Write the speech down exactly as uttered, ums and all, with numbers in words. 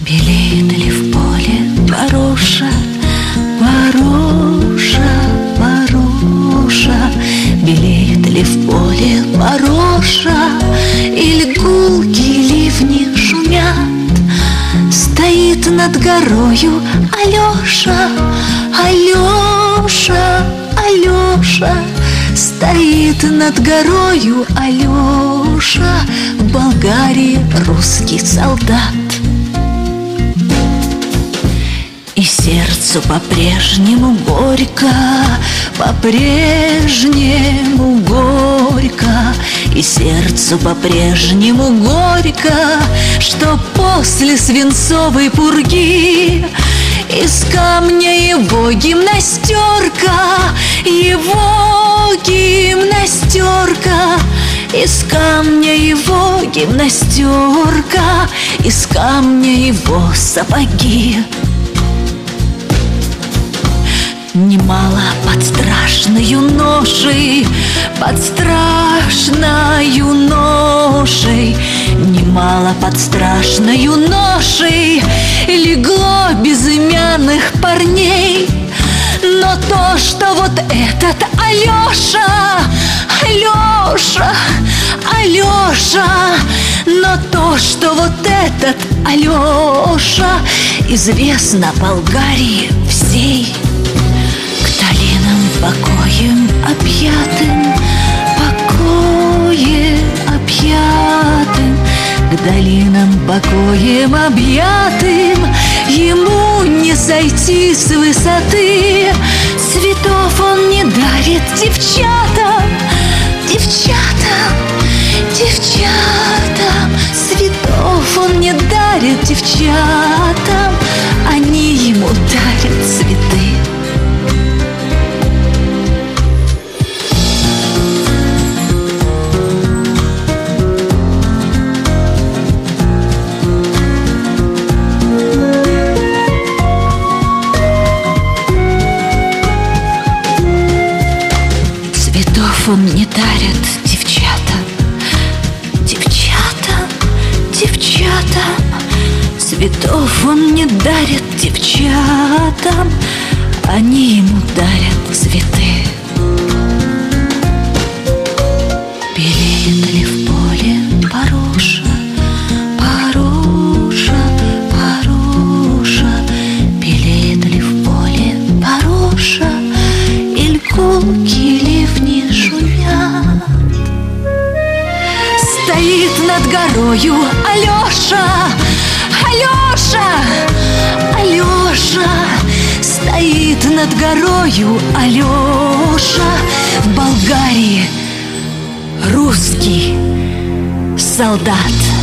Белеет ли в поле вороша, вороша, вороша? Белеет ли в поле вороша, или гулки ливни шумят? Стоит над горою Алеша, Алеша, Алеша. Стоит над горою Алеша, в Болгарии русский солдат. И сердцу по-прежнему горько, по-прежнему горько. И сердцу по-прежнему горько, что после свинцовой пурги из камня его гимнастерка, его гимнастерка. Из камня его гимнастерка, из камня его сапоги. Немало под страшною ношей, под страшною ношей, немало под страшною ношей легло безымянных парней. Но то, что вот этот Алеша, Алеша, Алеша, но то, что вот этот Алеша известно Болгарии всей. Покоем объятым, покоем объятым, к долинам покоем объятым ему не сойти с высоты. Цветов он не дарит девчатам, девчатам, девчатам. Цветов он не дарит девчатам, они ему дарят цветы. Он не дарит девчатам, девчатам, девчатам. Цветов он не дарит девчатам, они ему дарят цветы. Белеет ли в поле вороша, вороша, вороша? Белеет ли в поле вороша, иль гулки ливни шумят? Стоит над горою Алеша, Алеша, Алеша. Стоит над горою Алеша, в Болгарии русский солдат.